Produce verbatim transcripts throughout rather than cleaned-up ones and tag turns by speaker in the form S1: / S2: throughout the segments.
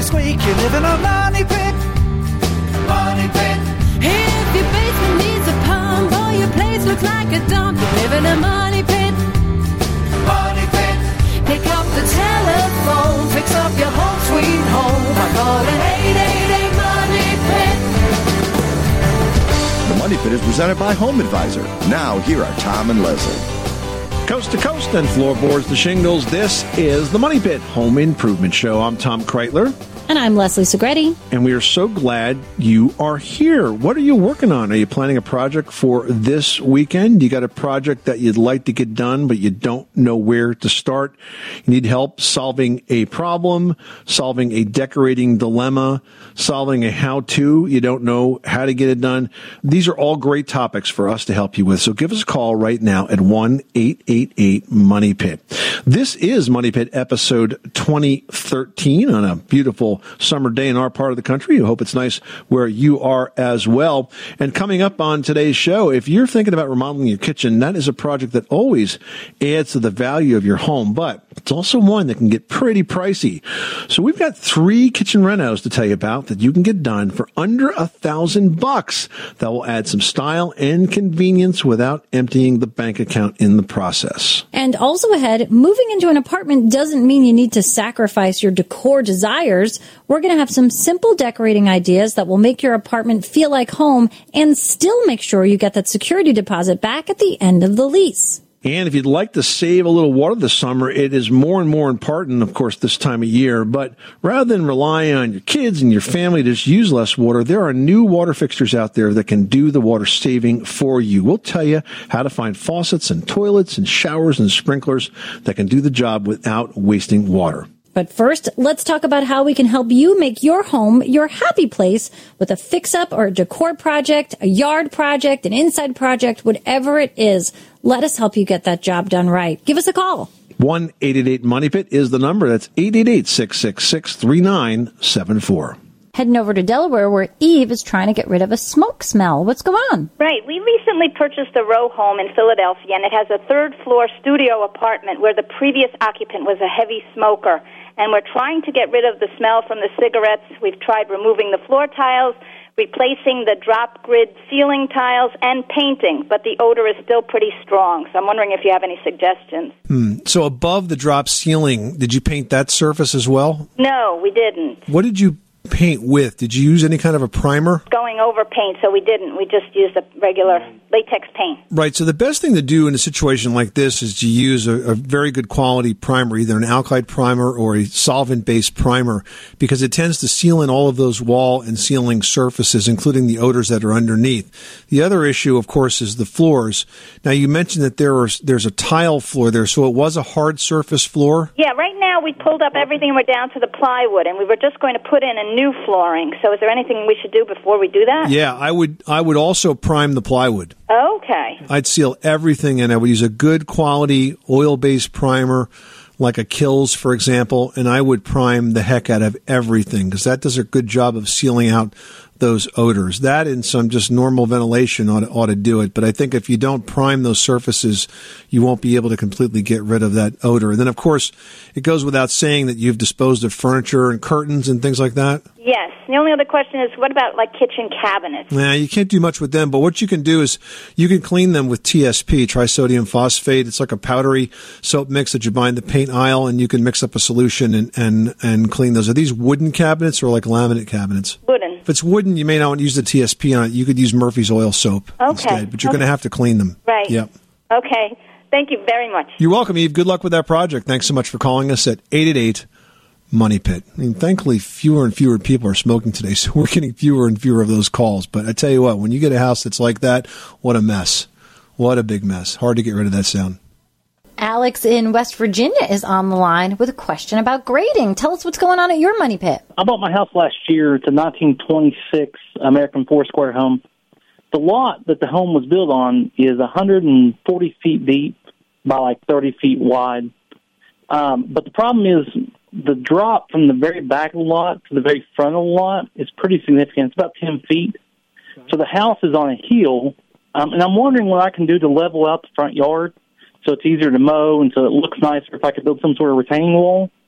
S1: squeak, you live in a money pit. Money pit.
S2: If your basement needs a pump or your place looks like a dump, you live in a money pit.
S1: Money pit.
S2: Pick up the telephone, fix up your home sweet home by calling eight eight eight money pit.
S3: The Money Pit is presented by Home Advisor. Now, here are Tom and Leslie.
S4: Coast to coast and floorboards to shingles, this is the Money Pit Home Improvement Show. I'm Tom Kreitler.
S5: And I'm Leslie Segretti.
S4: And we are so glad you are here. What are you working on? Are you planning a project for this weekend? You got a project that you'd like to get done, but you don't know where to start. You need help solving a problem, solving a decorating dilemma, solving a how-to. You don't know how to get it done. These are all great topics for us to help you with. So give us a call right now at one eight eight eight money pit. This is Money Pit episode twenty thirteen on a beautiful summer day in our part of the country. I hope it's nice where you are as well. And coming up on today's show, if you're thinking about remodeling your kitchen, that is a project that always adds to the value of your home, but it's also one that can get pretty pricey. So we've got three kitchen renos to tell you about that you can get done for under a thousand bucks. That will add some style and convenience without emptying the bank account in the process.
S5: And also ahead, moving into an apartment doesn't mean you need to sacrifice your decor desires. We're going to have some simple decorating ideas that will make your apartment feel like home and still make sure you get that security deposit back at the end of the lease.
S4: And if you'd like to save a little water this summer, it is more and more important, of course, this time of year. But rather than relying on your kids and your family to just use less water, there are new water fixtures out there that can do the water saving for you. We'll tell you how to find faucets and toilets and showers and sprinklers that can do the job without wasting water.
S5: But first, let's talk about how we can help you make your home your happy place with a fix-up or a decor project, a yard project, an inside project, whatever it is. Let us help you get that job done right. Give us a call.
S4: one eight eight eight money pit is the number. That's eight eight eight, six six six, three nine seven four.
S5: Heading over to Delaware, where Eve is trying to get rid of a smoke smell. What's going on?
S6: Right. We recently purchased a row home in Philadelphia, and it has a third-floor studio apartment where the previous occupant was a heavy smoker. And we're trying to get rid of the smell from the cigarettes. We've tried removing the floor tiles, replacing the drop grid ceiling tiles, and painting, but the odor is still pretty strong. So I'm wondering if you have any suggestions.
S4: Hmm. So above the drop ceiling, did you paint that surface as well?
S6: No, we didn't.
S4: What did you paint with? Did you use any kind of a primer?
S6: Going over paint, so we didn't. We just used a regular latex paint.
S4: Right. So the best thing to do in a situation like this is to use a, a very good quality primer, either an alkyd primer or a solvent-based primer, because it tends to seal in all of those wall and ceiling surfaces, including the odors that are underneath. The other issue, of course, is the floors. Now, you mentioned that there are, there's a tile floor there, so it was a hard surface floor?
S6: Yeah, right now we pulled up everything and we're down to the plywood, and we were just going to put in a new flooring. So is there anything we should do before we do that?
S4: Yeah, I would I would also prime the plywood.
S6: Okay.
S4: I'd seal everything, and I would use a good quality oil-based primer, like a Kills, for example, and I would prime the heck out of everything, because that does a good job of sealing out those odors. That and some just normal ventilation ought to, ought to do it. But I think if you don't prime those surfaces, you won't be able to completely get rid of that odor. And then, of course, it goes without saying that you've disposed of furniture and curtains and things like that.
S6: Yes. The only other question is, what about, like, kitchen cabinets?
S4: Nah, you can't do much with them, but what you can do is you can clean them with T S P, trisodium phosphate. It's like a powdery soap mix that you buy in the paint aisle, and you can mix up a solution and, and, and clean those. Are these wooden cabinets or like laminate cabinets?
S6: Wooden.
S4: If it's wooden, you may not want to use the T S P on it. You could use Murphy's oil soap
S6: okay.
S4: instead, but you're
S6: okay.
S4: going to have to clean them.
S6: Right.
S4: Yep.
S6: Okay. Thank you very much.
S4: You're welcome, Eve. Good luck with that project. Thanks so much for calling us at eight eight eight money pit. I mean, thankfully, fewer and fewer people are smoking today, so we're getting fewer and fewer of those calls. But I tell you what, when you get a house that's like that, what a mess. What a big mess. Hard to get rid of that sound.
S5: Alex in West Virginia is on the line with a question about grading. Tell us what's going on at your money pit.
S7: I bought my house last year. It's a nineteen twenty-six American four-square home. The lot that the home was built on is one hundred forty feet deep by like thirty feet wide. Um, but the problem is the drop from the very back of the lot to the very front of the lot is pretty significant. It's about ten feet. So the house is on a hill, um, and I'm wondering what I can do to level out the front yard so it's easier to mow and so it looks nicer if I could build some sort of retaining wall.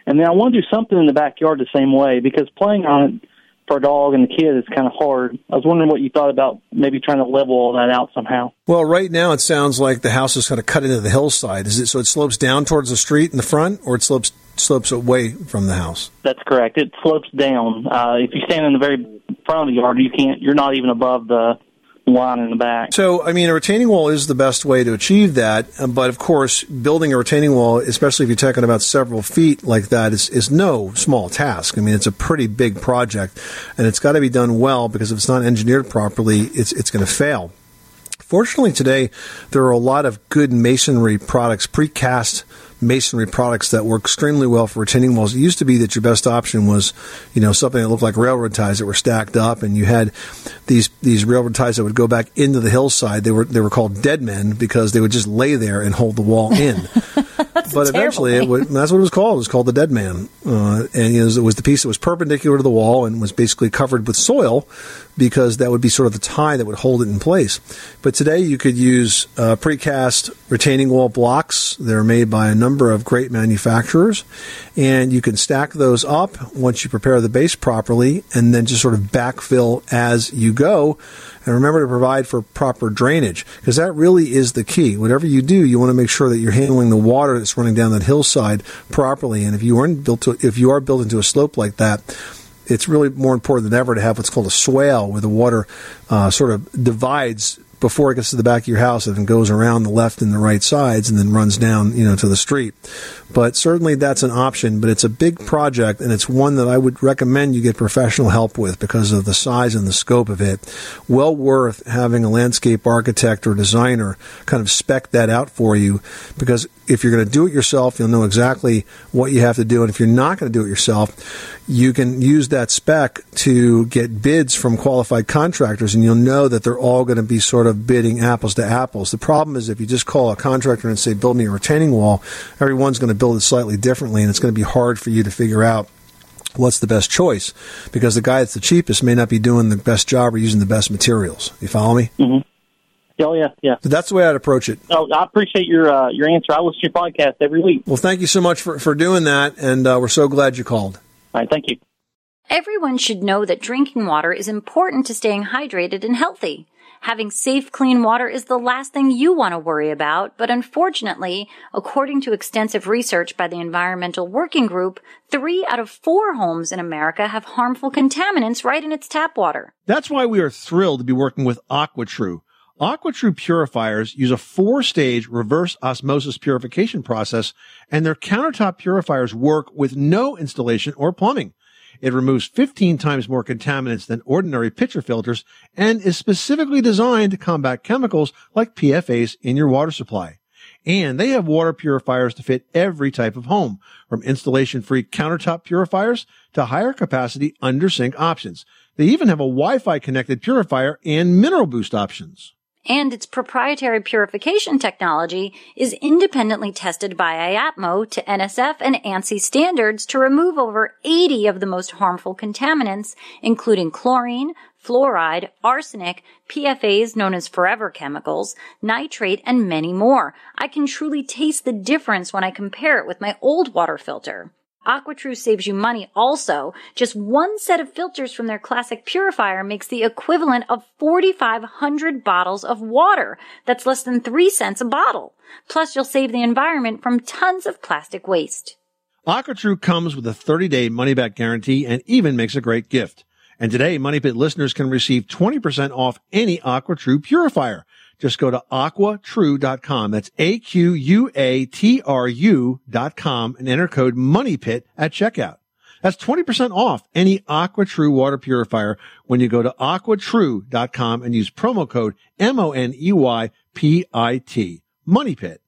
S7: And then I want to do something in the backyard the same way, because playing on it for a dog and the kid is kind of hard. I was wondering what you thought about maybe trying to level all that out somehow.
S4: Well, right now it sounds like the house is kind of cut into the hillside. Is it so it slopes down towards the street in the front, or it slopes slopes away from the house?
S7: That's correct. It slopes down. Uh, if you stand in the very front of the yard, you can't. You're not even above the line in the back.
S4: So, I mean, a retaining wall is the best way to achieve that. But, of course, building a retaining wall, especially if you're talking about several feet like that, is, is no small task. I mean, it's a pretty big project, and it's got to be done well, because if it's not engineered properly, it's it's going to fail. Fortunately, today, there are a lot of good masonry products, precast masonry products that work extremely well for retaining walls. It used to be that your best option was, you know, something that looked like railroad ties that were stacked up, and you had these these railroad ties that would go back into the hillside. They were they were called dead men, because they would just lay there and hold the wall in. But eventually, it would, that's what it was called. It was called the dead man, uh, and you know, it was the piece that was perpendicular to the wall and was basically covered with soil, because that would be sort of the tie that would hold it in place. But today, you could use uh, precast retaining wall blocks. They're made by a number of great manufacturers, and you can stack those up once you prepare the base properly, and then just sort of backfill as you go. And remember to provide for proper drainage, because that really is the key. Whatever you do, you want to make sure that you're handling the water that's running down that hillside properly. And if you aren't built to, if you are built into a slope like that, it's really more important than ever to have what's called a swale, where the water uh, sort of divides before it gets to the back of your house and then goes around the left and the right sides and then runs down, you know, to the street. But certainly that's an option, but it's a big project, and it's one that I would recommend you get professional help with because of the size and the scope of it. Well worth having a landscape architect or designer kind of spec that out for you, because if you're going to do it yourself, you'll know exactly what you have to do. And if you're not going to do it yourself, you can use that spec to get bids from qualified contractors, and you'll know that they're all going to be sort of bidding apples to apples. The problem is if you just call a contractor and say, build me a retaining wall, everyone's going to build it slightly differently, and it's going to be hard for you to figure out what's the best choice, because the guy that's the cheapest may not be doing the best job or using the best materials. You follow me?
S7: Mm-hmm. Oh, yeah, yeah.
S4: So that's the way I'd approach it.
S7: Oh, I appreciate your uh, your answer. I listen to your podcast every week.
S4: Well, thank you so much for, for doing that, and uh, we're so glad you called.
S7: All right, thank you.
S5: Everyone should know that drinking water is important to staying hydrated and healthy. Having safe, clean water is the last thing you want to worry about, but unfortunately, according to extensive research by the Environmental Working Group, three out of four homes in America have harmful contaminants right in its tap water.
S4: That's why we are thrilled to be working with AquaTrue. AquaTrue purifiers use a four-stage reverse osmosis purification process, and their countertop purifiers work with no installation or plumbing. It removes fifteen times more contaminants than ordinary pitcher filters and is specifically designed to combat chemicals like P F As in your water supply. And they have water purifiers to fit every type of home, from installation-free countertop purifiers to higher capacity under-sink options. They even have a Wi-Fi connected purifier and mineral boost options.
S5: And its proprietary purification technology is independently tested by I A P M O to N S F and ANSI standards to remove over eighty of the most harmful contaminants, including chlorine, fluoride, arsenic, P F As known as forever chemicals, nitrate, and many more. I can truly taste the difference when I compare it with my old water filter. AquaTrue saves you money also. Just one set of filters from their classic purifier makes the equivalent of forty-five hundred bottles of water. That's less than three cents a bottle. Plus, you'll save the environment from tons of plastic waste.
S4: AquaTrue comes with a thirty-day money-back guarantee and even makes a great gift. And today, Money Pit listeners can receive twenty percent off any AquaTrue purifier. Just go to aqua true dot com. That's A Q U A T R U dot com and enter code MONEYPIT at checkout. That's twenty percent off any AquaTrue water purifier when you go to aqua true dot com and use promo code M O N E Y P I T. MONEYPIT.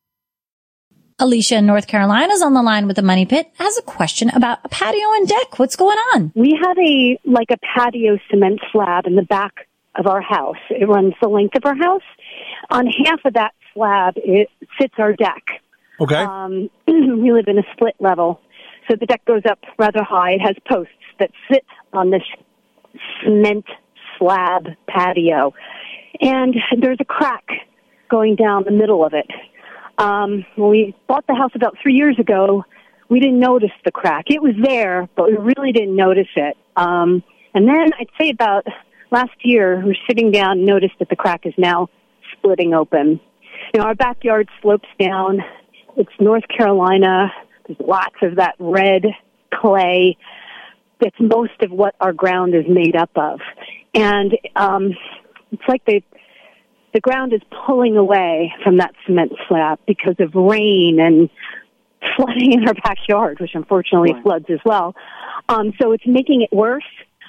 S5: Alicia in North Carolina is on the line with the Money Pit, has a question about a patio and deck. What's going on?
S8: We have a, like a patio cement slab in the back of our house. It runs the length of our house. On half of that slab, it sits our deck.
S4: Okay.
S8: Um, we live in a split level, so the deck goes up rather high. It has posts that sit on this cement slab patio, and there's a crack going down the middle of it. Um, when we bought the house about three years ago, we didn't notice the crack. It was there, but we really didn't notice it. Um, and then I'd say about last year, we were sitting down and noticed that the crack is now splitting open. You know, our backyard slopes down. It's North Carolina. There's lots of that red clay. That's most of what our ground is made up of. And um, it's like they, the ground is pulling away from that cement slab because of rain and flooding in our backyard, which unfortunately right. floods as well. Um, so it's making it worse.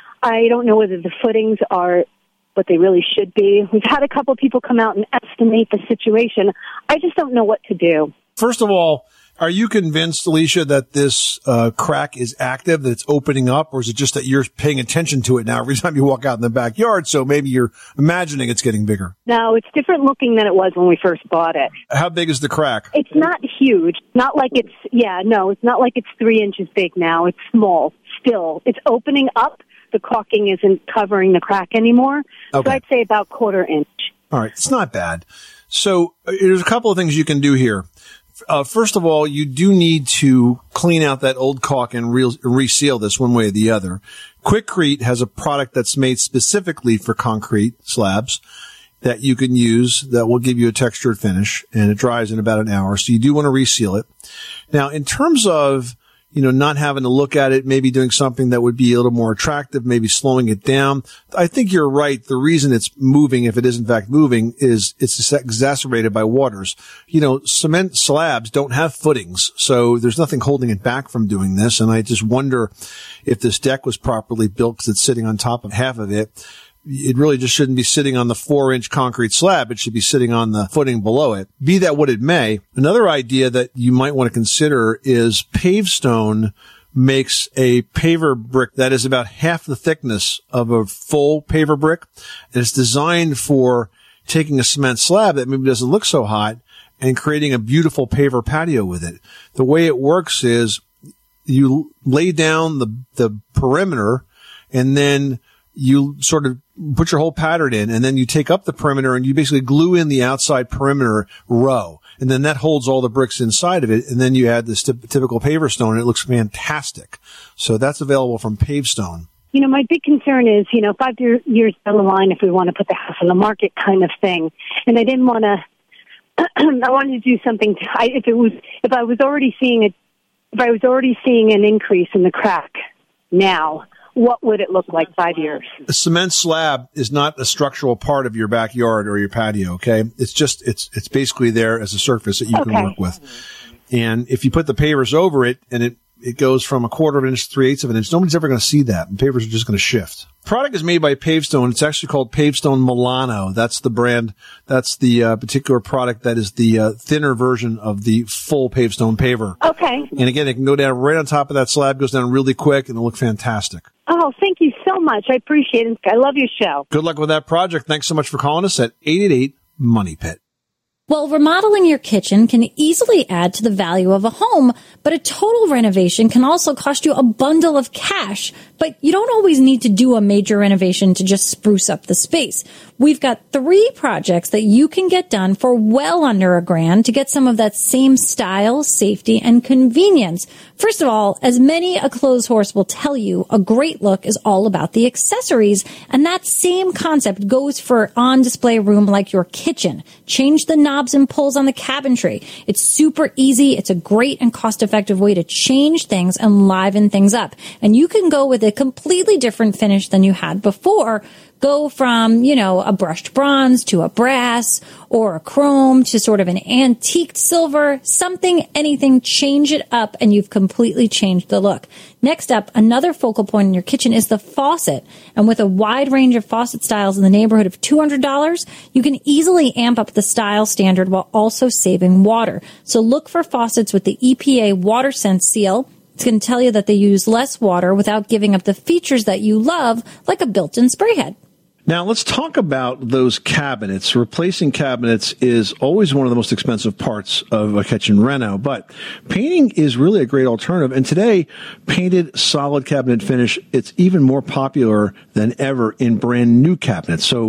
S8: I don't know whether the footings are what they really should be. We've had a couple people come out and estimate the situation. I just don't know what to do.
S4: First of all, are you convinced, Alicia, that this uh, crack is active, that it's opening up, or is it just that you're paying attention to it now every time you walk out in the backyard, so maybe you're imagining it's getting bigger?
S8: No, it's different looking than it was when we first bought it.
S4: How big is the crack?
S8: It's not huge. Not like it's, yeah, no, it's not like it's three inches big now. It's small still. It's opening up. The caulking isn't covering the crack anymore. Okay. So I'd say about quarter inch. All
S4: right. It's not bad. So uh, there's a couple of things you can do here. Uh, first of all, you do need to clean out that old caulk and re- reseal this one way or the other. Quikrete has a product that's made specifically for concrete slabs that you can use that will give you a textured finish, and it dries in about an hour. So you do want to reseal it. Now, in terms of you know, not having to look at it, maybe doing something that would be a little more attractive, maybe slowing it down. I think you're right. The reason it's moving, if it is in fact moving, is it's exacerbated by waters. You know, cement slabs don't have footings, so there's nothing holding it back from doing this. And I just wonder if this deck was properly built because it's sitting on top of half of it. It really just shouldn't be sitting on the four inch concrete slab. It should be sitting on the footing below it. Be that what it may. Another idea that you might want to consider is Pavestone makes a paver brick that is about half the thickness of a full paver brick. And it's designed for taking a cement slab that maybe doesn't look so hot and creating a beautiful paver patio with it. The way it works is you lay down the, the perimeter and then you sort of put your whole pattern in, and then you take up the perimeter and you basically glue in the outside perimeter row. And then that holds all the bricks inside of it. And then you add this t- typical paver stone, and it looks fantastic. So that's available from Pavestone.
S8: You know, my big concern is, you know, five year, years down the line, if we want to put the house on the market kind of thing. And I didn't want to, I wanted to do something, to, I, if it was, if I was already seeing a, if I was already seeing an increase in the crack now, what would it look like five years?
S4: A cement slab is not a structural part of your backyard or your patio, okay? It's just, it's, it's basically there as a surface that you okay. can work with. And if you put the pavers over it and it, it goes from a quarter of an inch to three eighths of an inch, nobody's ever going to see that. And pavers are just going to shift. Product is made by Pavestone. It's actually called Pavestone Milano. That's the brand. That's the uh, particular product that is the uh, thinner version of the full Pavestone paver.
S8: Okay.
S4: And again, it can go down right on top of that slab, goes down really quick, and it'll look fantastic.
S8: Oh, thank you so much. I appreciate it. I love your show.
S4: Good luck with that project. Thanks so much for calling us at eight eight eight money pit.
S5: Well, remodeling your kitchen can easily add to the value of a home, but a total renovation can also cost you a bundle of cash. But you don't always need to do a major renovation to just spruce up the space. We've got three projects that you can get done for well under a grand to get some of that same style, safety, and convenience. First of all, as many a clothes horse will tell you, a great look is all about the accessories. And that same concept goes for on-display room like your kitchen. Change the knobs and pulls on the cabinetry. It's super easy. It's a great and cost-effective way to change things and liven things up. And you can go with a completely different finish than you had before. Go from, you know, a brushed bronze to a brass or a chrome to sort of an antiqued silver, something, anything, change it up and you've completely changed the look. Next up, another focal point in your kitchen is the faucet. And with a wide range of faucet styles in the neighborhood of two hundred dollars, you can easily amp up the style standard while also saving water. So look for faucets with the E P A WaterSense seal. It's going to tell you that they use less water without giving up the features that you love, like a built-in spray head.
S4: Now, let's talk about those cabinets. Replacing cabinets is always one of the most expensive parts of a kitchen reno, but painting is really a great alternative. And today, painted solid cabinet finish, it's even more popular than ever in brand new cabinets. So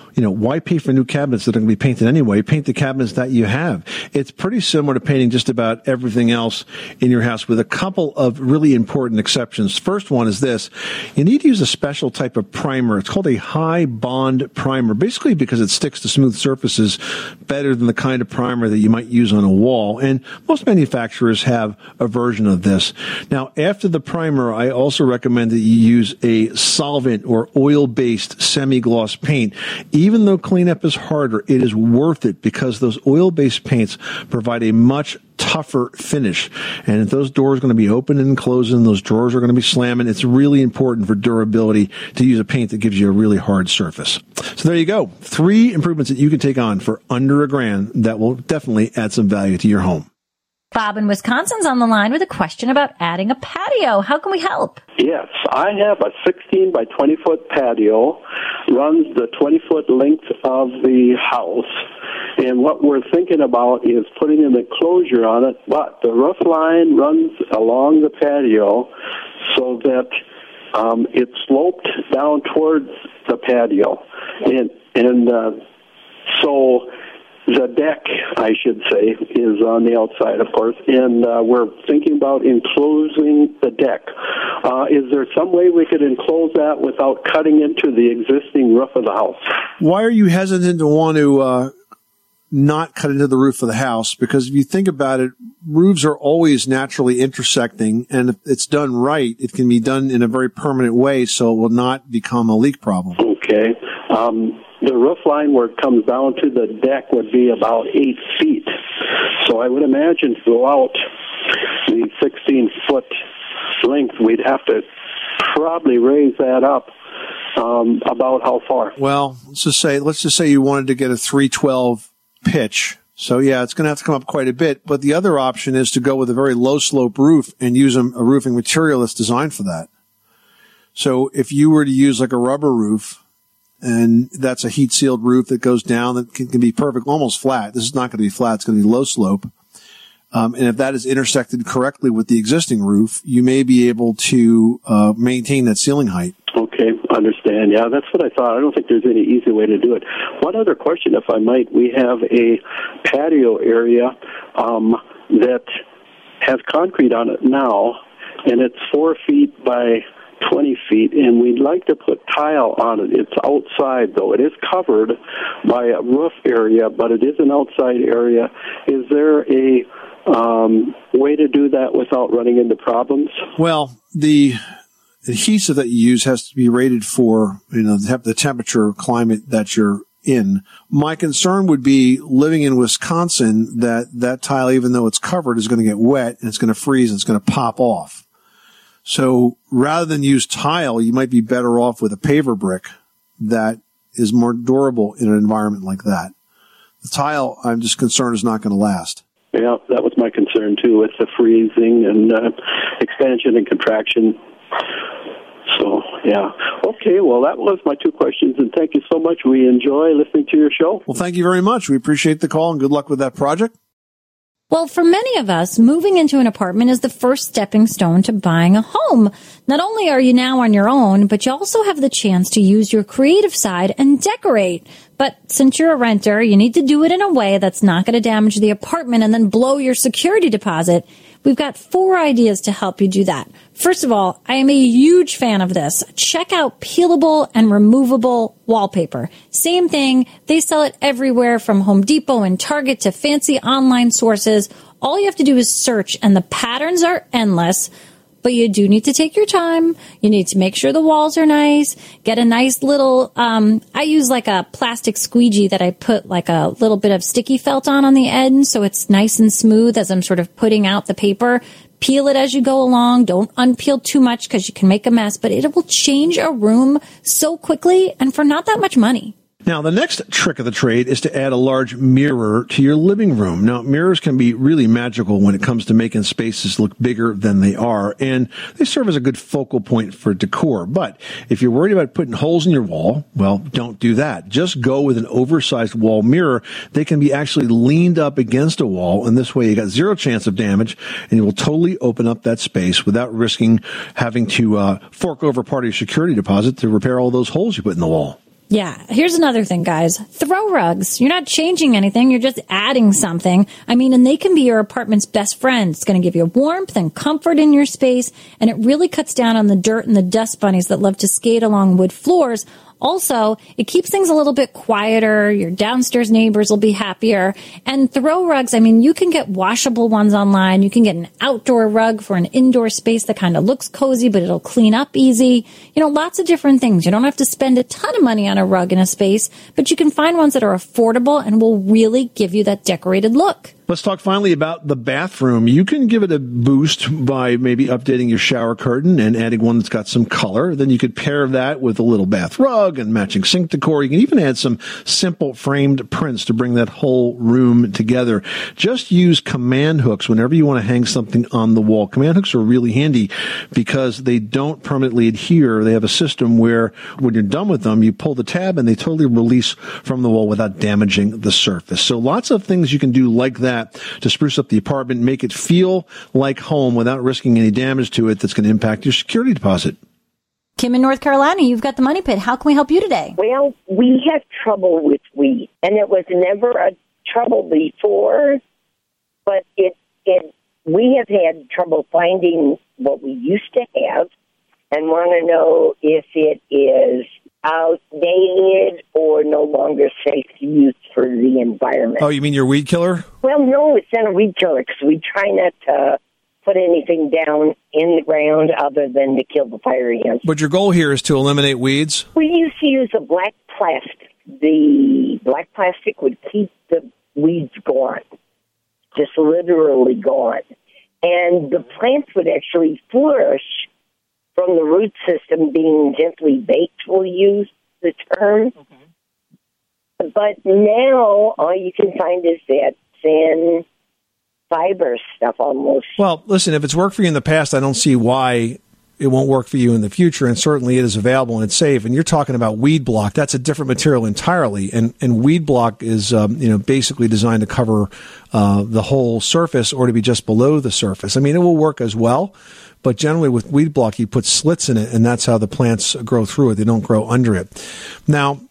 S4: you know, why pay for new cabinets that are going to be painted anyway? Paint the cabinets that you have. It's pretty similar to painting just about everything else in your house, with a couple of really important exceptions. First one is this. You need to use a special type of primer. It's called a high bond primer, basically because it sticks to smooth surfaces better than the kind of primer that you might use on a wall. And most manufacturers have a version of this. Now, after the primer, I also recommend that you use a solvent or oil-based semi-gloss paint. Even though cleanup is harder, it is worth it because those oil-based paints provide a much tougher finish. And if those doors are going to be open and closing, those drawers are going to be slamming, it's really important for durability to use a paint that gives you a really hard surface. So there you go. Three improvements that you can take on for under a grand that will definitely add some value to your home.
S5: Bob in Wisconsin's on the line with a question about adding a patio. How can we help?
S9: Yes, I have a sixteen by twenty foot patio, runs the twenty foot length of the house, and what we're thinking about is putting an enclosure on it, but the roof line runs along the patio so that um, it's sloped down towards the patio, and and uh, so the deck, I should say, is on the outside, of course, and uh, we're thinking about enclosing the deck. Uh, is there some way we could enclose that without cutting into the existing roof of the house?
S4: Why are you hesitant to want to uh, not cut into the roof of the house? Because if you think about it, roofs are always naturally intersecting, and if it's done right, it can be done in a very permanent way, so it will not become a leak problem.
S9: Okay. Um, the roof line where it comes down to the deck would be about eight feet. So I would imagine to go out the sixteen foot length, we'd have to probably raise that up um, about how far?
S4: Well, let's just say let's just say you wanted to get a three twelve pitch. So yeah, it's going to have to come up quite a bit. But the other option is to go with a very low slope roof and use a, a roofing material that's designed for that. So if you were to use like a rubber roof, and that's a heat sealed roof that goes down that can, can be perfect, almost flat. This is not going to be flat. It's going to be low slope. Um, and if that is intersected correctly with the existing roof, you may be able to uh, maintain that ceiling height.
S9: Okay, understand. Yeah, that's what I thought. I don't think there's any easy way to do it. One other question, if I might. We have a patio area um, that has concrete on it now, and it's four feet by twenty feet, and we'd like to put tile on it. It's outside, though. It is covered by a roof area, but it is an outside area. Is there a um, way to do that without running into problems?
S4: Well, the adhesive that you use has to be rated for, you know, the temperature climate that you're in. My concern would be living in Wisconsin that that tile, even though it's covered, is going to get wet and it's going to freeze and it's going to pop off. So rather than use tile, you might be better off with a paver brick that is more durable in an environment like that. The tile, I'm just concerned, is not going to last.
S9: Yeah, that was my concern, too, with the freezing and uh, expansion and contraction. So, yeah. Okay, well, that was my two questions, and thank you so much. We enjoy listening to your show.
S4: Well, thank you very much. We appreciate the call, and good luck with that project.
S5: Well, for many of us, moving into an apartment is the first stepping stone to buying a home. Not only are you now on your own, but you also have the chance to use your creative side and decorate. But since you're a renter, you need to do it in a way that's not going to damage the apartment and then blow your security deposit. We've got four ideas to help you do that. First of all, I am a huge fan of this. Check out peelable and removable wallpaper. Same thing. They sell it everywhere from Home Depot and Target to fancy online sources. All you have to do is search, and the patterns are endless. But you do need to take your time. You need to make sure the walls are nice. Get a nice little, um, I use like a plastic squeegee that I put like a little bit of sticky felt on on the end so it's nice and smooth as I'm sort of putting out the paper. Peel it as you go along. Don't unpeel too much because you can make a mess, but it will change a room so quickly and for not that much money.
S4: Now, the next trick of the trade is to add a large mirror to your living room. Now, mirrors can be really magical when it comes to making spaces look bigger than they are, and they serve as a good focal point for decor. But if you're worried about putting holes in your wall, well, don't do that. Just go with an oversized wall mirror. They can be actually leaned up against a wall, and this way you got zero chance of damage, and you will totally open up that space without risking having to uh, fork over part of your security deposit to repair all those holes you put in the wall.
S5: Yeah. Here's another thing, guys. Throw rugs. You're not changing anything. You're just adding something. I mean, and they can be your apartment's best friend. It's going to give you warmth and comfort in your space, and it really cuts down on the dirt and the dust bunnies that love to skate along wood floors. Also, it keeps things a little bit quieter. Your downstairs neighbors will be happier. And throw rugs, I mean, you can get washable ones online. You can get an outdoor rug for an indoor space that kind of looks cozy, but it'll clean up easy. You know, lots of different things. You don't have to spend a ton of money on a rug in a space, but you can find ones that are affordable and will really give you that decorated look.
S4: Let's talk finally about the bathroom. You can give it a boost by maybe updating your shower curtain and adding one that's got some color. Then you could pair that with a little bath rug and matching sink decor. You can even add some simple framed prints to bring that whole room together. Just use command hooks whenever you want to hang something on the wall. Command hooks are really handy because they don't permanently adhere. They have a system where when you're done with them, you pull the tab and they totally release from the wall without damaging the surface. So lots of things you can do like that to spruce up the apartment, make it feel like home without risking any damage to it that's going to impact your security deposit.
S5: Kim in North Carolina, you've got the Money Pit. How can we help you today?
S10: Well, we have trouble with weed, and it was never a trouble before, but it it we have had trouble finding what we used to have and want to know if it is outdated or no longer safe to use for the environment.
S4: Oh, you mean your weed killer?
S10: Well, no, it's not a weed killer because we try not to put anything down in the ground other than to kill the fire ants.
S4: But your goal here is to eliminate weeds?
S10: We used to use a black plastic. The black plastic would keep the weeds gone, just literally gone. And the plants would actually flourish from the root system being gently baked, we'll use the term. Okay. But now all you can find is that thin fiber stuff almost.
S4: Well, listen, if it's worked for you in the past, I don't see why it won't work for you in the future, and certainly it is available and it's safe. And you're talking about Weed Block. That's a different material entirely. And, and Weed Block is um, you know, basically designed to cover uh, the whole surface or to be just below the surface. I mean, it will work as well. But generally with Weed Block, you put slits in it, and that's how the plants grow through it. They don't grow under it. Now,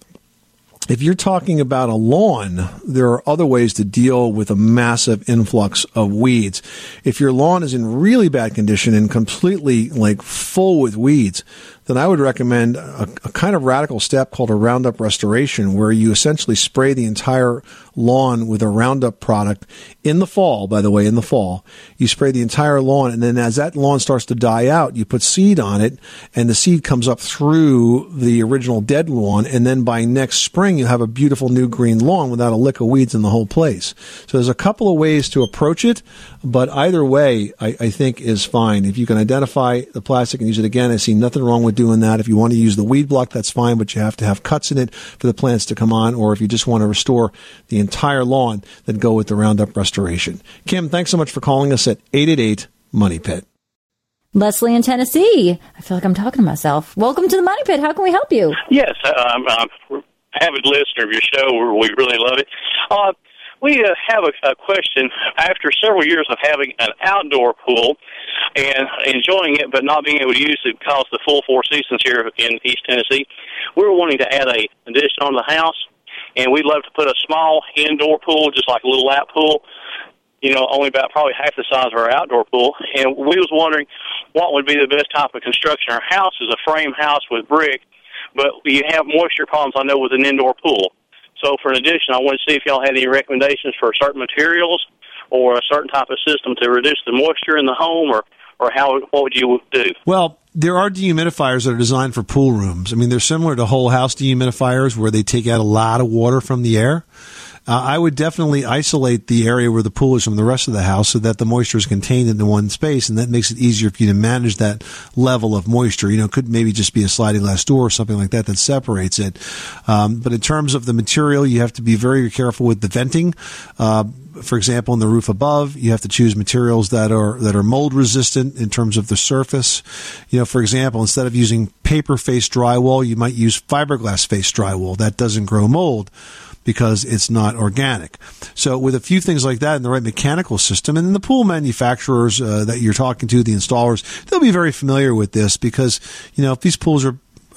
S4: if you're talking about a lawn, there are other ways to deal with a massive influx of weeds. If your lawn is in really bad condition and completely like full with weeds, then I would recommend a, a kind of radical step called a Roundup Restoration, where you essentially spray the entire lawn with a Roundup product in the fall, by the way, in the fall. You spray the entire lawn, and then as that lawn starts to die out, you put seed on it, and the seed comes up through the original dead lawn, and then by next spring, you have a beautiful new green lawn without a lick of weeds in the whole place. So there's a couple of ways to approach it, but either way, I, I think is fine. If you can identify the plastic and use it again, I see nothing wrong with doing that. If you want to use the Weed Block, that's fine, but you have to have cuts in it for the plants to come on, or if you just want to restore the entire lawn, then go with the Roundup Restoration. Kim, thanks so much for calling us at eight eight eight, Money Pit.
S5: Leslie in Tennessee. I feel like I'm talking to myself. Welcome to the Money Pit. How can we help you?
S11: Yes, I'm, I'm an avid listener of your show. We really love it. Uh, we uh, have a, a question. After several years of having an outdoor pool and enjoying it but not being able to use it because of the full four seasons here in East Tennessee, we're wanting to add a addition on the house, and we'd love to put a small indoor pool, just like a little lap pool, you know, only about probably half the size of our outdoor pool. And we was wondering what would be the best type of construction. Our house is a frame house with brick, but you have moisture problems, I know, with an indoor pool. So for an addition, I want to see if y'all had any recommendations for certain materials or a certain type of system to reduce the moisture in the home, or, or how what would you do?
S4: Well, there are dehumidifiers that are designed for pool rooms. I mean, they're similar to whole house dehumidifiers where they take out a lot of water from the air. Uh, I would definitely isolate the area where the pool is from the rest of the house so that the moisture is contained in the one space, and that makes it easier for you to manage that level of moisture. You know, it could maybe just be a sliding glass door or something like that that separates it. Um, but in terms of the material, you have to be very careful with the venting. Uh, for example, in the roof above, you have to choose materials that are that are mold resistant in terms of the surface. You know, for example, instead of using paper faced drywall, you might use fiberglass faced drywall. That doesn't grow mold because it's not organic. So with a few things like that and the right mechanical system, and then the pool manufacturers uh, that you're talking to, the installers, they'll be very familiar with this because, you know, if these pools are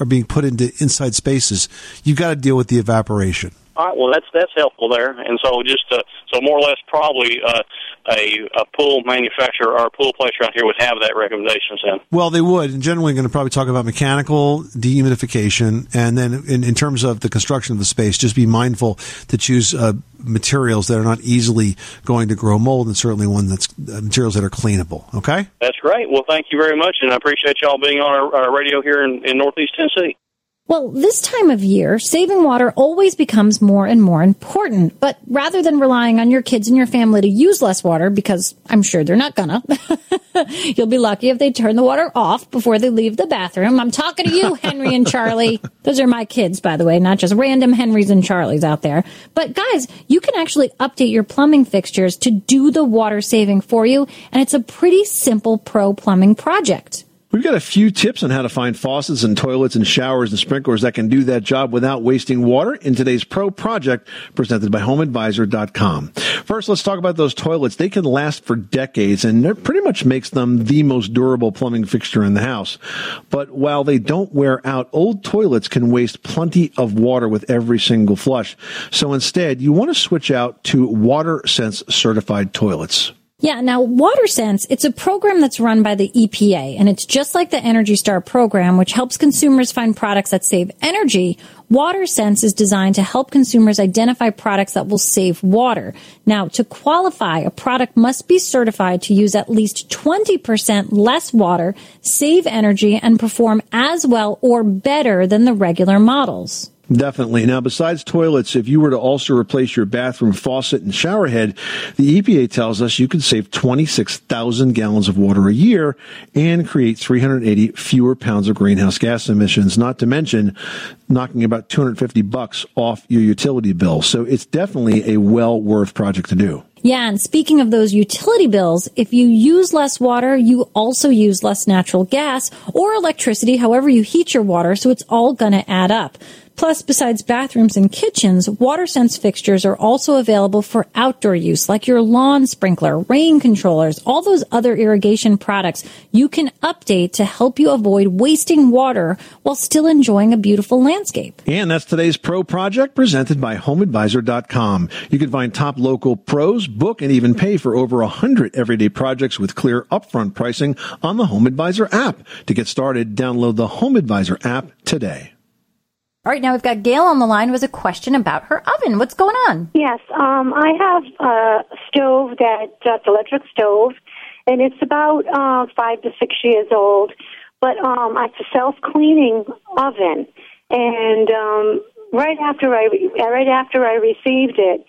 S12: are being put into inside spaces, you've got to deal with the evaporation.
S11: All right, well, that's that's helpful there. And so just uh, so more or less probably uh, a, a pool manufacturer or a pool place around here would have that recommendations then.
S12: Well, they would. And generally going to probably talk about mechanical dehumidification. And then in, in terms of the construction of the space, just be mindful to choose uh, materials that are not easily going to grow mold, and certainly one that's uh, materials that are cleanable. Okay?
S11: That's great. Well, thank you very much, and I appreciate y'all being on our, our radio here in, in Northeast Tennessee.
S5: Well, this time of year, saving water always becomes more and more important. But rather than relying on your kids and your family to use less water, because I'm sure they're not gonna, you'll be lucky if they turn the water off before they leave the bathroom. I'm talking to you, Henry and Charlie. Those are my kids, by the way, not just random Henrys and Charlies out there. But guys, you can actually update your plumbing fixtures to do the water saving for you. And it's a pretty simple pro plumbing project.
S4: We've got a few tips on how to find faucets and toilets and showers and sprinklers that can do that job without wasting water in today's Pro Project presented by home advisor dot com. First, let's talk about those toilets. They can last for decades, and it pretty much makes them the most durable plumbing fixture in the house. But while they don't wear out, old toilets can waste plenty of water with every single flush. So instead, you want to switch out to WaterSense certified toilets.
S5: Yeah, now WaterSense, it's a program that's run by the E P A, and it's just like the Energy Star program, which helps consumers find products that save energy. WaterSense is designed to help consumers identify products that will save water. Now, to qualify, a product must be certified to use at least twenty percent less water, save energy, and perform as well or better than the regular models.
S4: Definitely. Now, besides toilets, if you were to also replace your bathroom faucet and shower head, the E P A tells us you could save twenty-six thousand gallons of water a year and create three hundred eighty fewer pounds of greenhouse gas emissions, not to mention knocking about two hundred fifty bucks off your utility bill. So it's definitely a well worth project to do.
S5: Yeah, and speaking of those utility bills, if you use less water, you also use less natural gas or electricity, however you heat your water, so it's all going to add up. Plus, besides bathrooms and kitchens, WaterSense fixtures are also available for outdoor use, like your lawn sprinkler, rain controllers, all those other irrigation products you can update to help you avoid wasting water while still enjoying a beautiful landscape.
S4: And that's today's Pro Project presented by home advisor dot com. You can find top local pros, book, and even pay for over one hundred everyday projects with clear upfront pricing on the Home Advisor app. To get started, download the Home Advisor app today.
S13: All right, now we've got Gail on the line with a question about her oven. What's going on?
S8: Yes, um, I have a stove that, that's electric stove, and it's about uh, five to six years old. But um, it's a self-cleaning oven, and um, right after I right after I received it,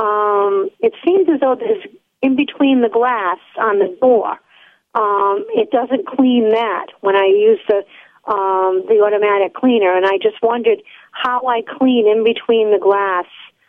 S8: um, it seems as though there's in between the glass on the door. Um, it doesn't clean that when I use the Um, the automatic cleaner, and I just wondered how I clean in between the glass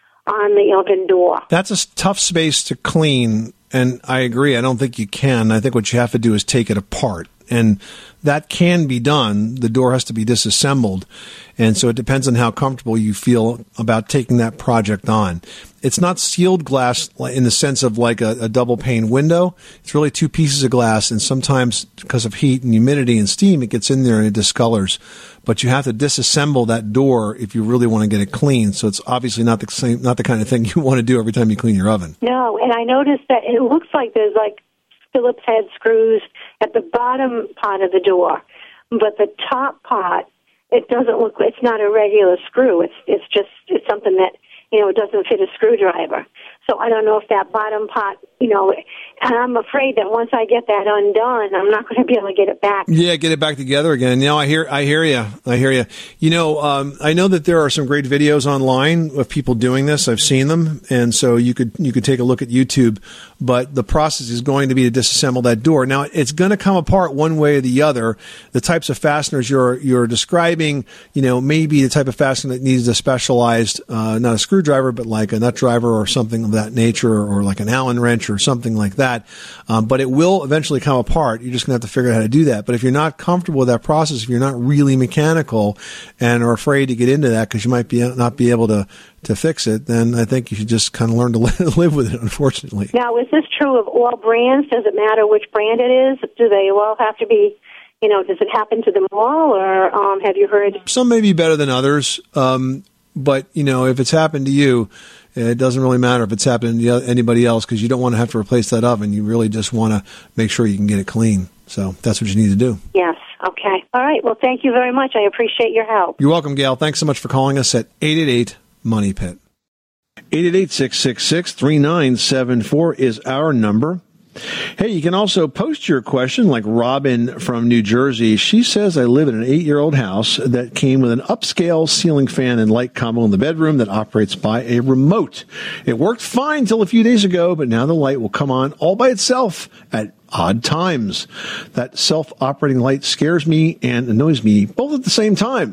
S8: on the oven door.
S12: That's a tough space to clean, and I agree. I don't think you can. I think what you have to do is take it apart, and that can be done. The door has to be disassembled, and so it depends on how comfortable you feel about taking that project on. It's not sealed glass in the sense of like a, a double pane window. It's really two pieces of glass, and sometimes because of heat and humidity and steam, it gets in there and it discolors. But you have to disassemble that door if you really want to get it clean. So it's obviously not the same, not the kind of thing you want to do every time you clean your oven.
S8: No, and I noticed that it looks like there's like Phillips head screws at the bottom part of the door, but the top part, it doesn't look. It's not a regular screw. It's it's just it's something that, you know, it doesn't fit a screwdriver. So I don't know if that bottom part, you know, and I'm afraid that once I get that undone, I'm not going to be able to get it back.
S12: Yeah, get it back together again. You know, I hear, I hear you. I hear you. You know, um, I know that there are some great videos online of people doing this. I've seen them, and so you could you could take a look at YouTube. But the process is going to be to disassemble that door. Now, it's going to come apart one way or the other. The types of fasteners you're you're describing, you know, maybe the type of fastener that needs a specialized, uh, not a screwdriver, but like a nut driver or something of that nature, or like an Allen wrench or something like that. Um, but it will eventually come apart. You're just going to have to figure out how to do that. But if you're not comfortable with that process, if you're not really mechanical and are afraid to get into that because you might be not be able to to fix it, then I think you should just kind of learn to live with it, unfortunately.
S8: Now, is this true of all brands? Does it matter which brand it is? Do they all have to be You know, does it happen to them all, or um, have you heard?
S12: Some may be better than others, um, but, you know, if it's happened to you, it doesn't really matter if it's happened to anybody else, because you don't want to have to replace that oven. You really just want to make sure you can get it clean. So that's what you need to do.
S8: Yes. Okay. All right. Well, thank you very much. I appreciate your help.
S12: You're welcome, Gail. Thanks so much for calling us at eight eight eight, money pit.
S4: eight eight eight, six six six, three nine seven four is our number. Hey, you can also post your question, like Robin from New Jersey. She says, I live in an eight-year-old house that came with an upscale ceiling fan and light combo in the bedroom that operates by a remote. It worked fine till a few days ago, but now the light will come on all by itself at odd times. That self-operating light scares me and annoys me both at the same time.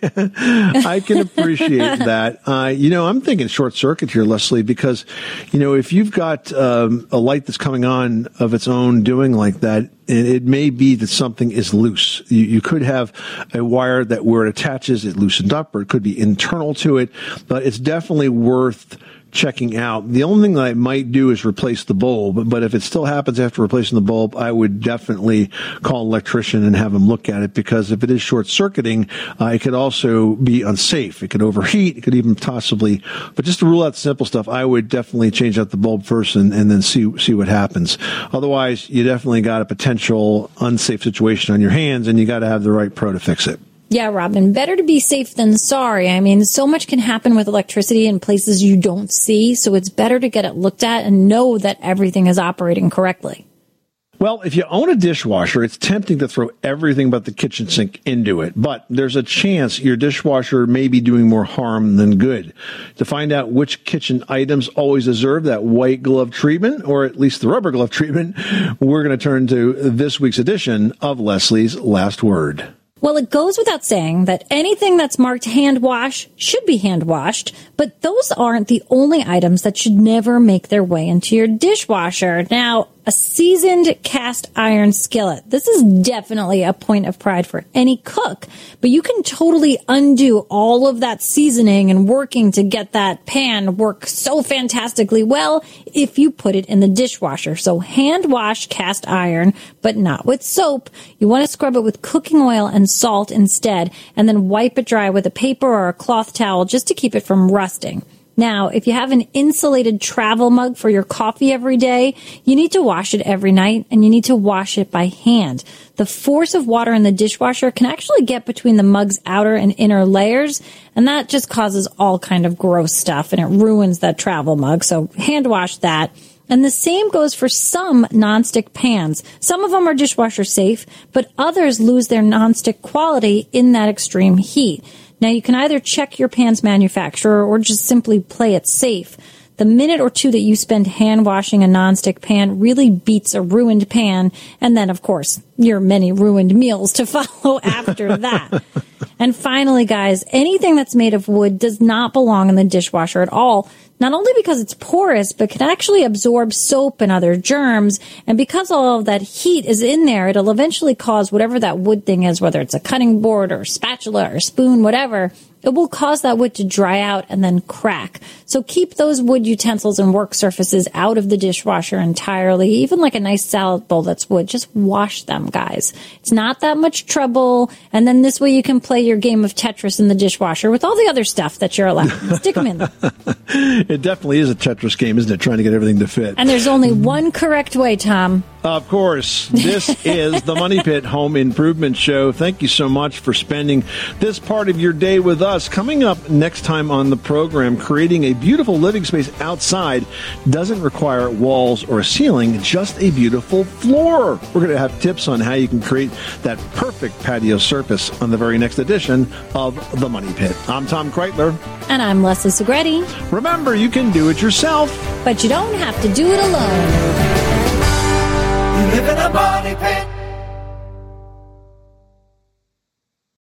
S4: I can appreciate that. Uh, you know, I'm thinking short circuit here, Leslie, because, you know, if you've got um, a light that's coming on of its own doing like that, it may be that something is loose. You, you could have a wire that where it attaches, it loosened up, or it could be internal to it, but it's definitely worth checking out. The only thing that I might do is replace the bulb, but if it still happens after replacing the bulb, I would definitely call an electrician and have him look at it, because if it is short-circuiting, uh, it could also be unsafe. It could overheat. It could even possibly, but just to rule out simple stuff, I would definitely change out the bulb first and, and then see see what happens. Otherwise, you definitely got a potential unsafe situation on your hands, and you got to have the right pro to fix it.
S5: Yeah, Robin, better to be safe than sorry. I mean, so much can happen with electricity in places you don't see, so it's better to get it looked at and know that everything is operating correctly.
S4: Well, if you own a dishwasher, it's tempting to throw everything but the kitchen sink into it. But there's a chance your dishwasher may be doing more harm than good. To find out which kitchen items always deserve that white glove treatment, or at least the rubber glove treatment, we're going to turn to this week's edition of Leslie's Last Word.
S5: Well, it goes without saying that anything that's marked hand wash should be hand washed, but those aren't the only items that should never make their way into your dishwasher. Now, a seasoned cast iron skillet. This is definitely a point of pride for any cook, but you can totally undo all of that seasoning and working to get that pan work so fantastically well if you put it in the dishwasher. So hand wash cast iron, but not with soap. You want to scrub it with cooking oil and salt instead, and then wipe it dry with a paper or a cloth towel just to keep it from rusting. Now, if you have an insulated travel mug for your coffee every day, you need to wash it every night, and you need to wash it by hand. The force of water in the dishwasher can actually get between the mug's outer and inner layers, and that just causes all kind of gross stuff, and it ruins that travel mug. So hand wash that. And the same goes for some nonstick pans. Some of them are dishwasher safe, but others lose their nonstick quality in that extreme heat. Now, you can either check your pan's manufacturer or just simply play it safe. The minute or two that you spend hand washing a nonstick pan really beats a ruined pan, and then, of course, your many ruined meals to follow after that. And finally, guys, anything that's made of wood does not belong in the dishwasher at all. Not only because it's porous, but can actually absorb soap and other germs. And because all of that heat is in there, it'll eventually cause whatever that wood thing is, whether it's a cutting board or spatula or spoon, whatever, it will cause that wood to dry out and then crack. So keep those wood utensils and work surfaces out of the dishwasher entirely. Even like a nice salad bowl that's wood, just wash them, guys. It's not that much trouble. And then this way you can play your game of Tetris in the dishwasher with all the other stuff that you're allowed. Stick them in there.
S4: It definitely is a Tetris game, isn't it? Trying to get everything to fit.
S5: And there's only one correct way, Tom.
S4: Of course. This is the Money Pit Home Improvement Show. Thank you so much for spending this part of your day with us. Coming up next time on the program, creating a beautiful living space outside doesn't require walls or a ceiling, just a beautiful floor. We're going to have tips on how you can create that perfect patio surface on the very next edition of the Money Pit. I'm Tom Kreitler.
S5: And I'm Leslie Segretti.
S4: Remember, you can do it yourself,
S5: but you don't have to do it alone.
S1: You live in a money pit.